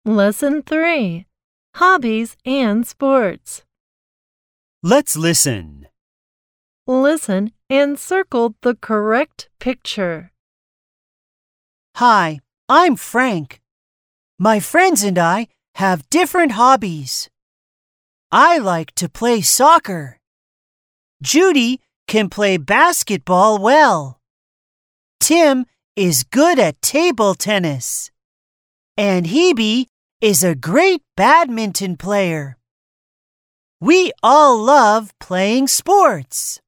Lesson 3. Hobbies and Sports. Let's listen. Listen and circle the correct picture. Hi, I'm Frank. My friends and I have different hobbies. I like to play soccer. Judy can play basketball well. Tim is good at table tennis. And Hebe is a great badminton player. We all love playing sports.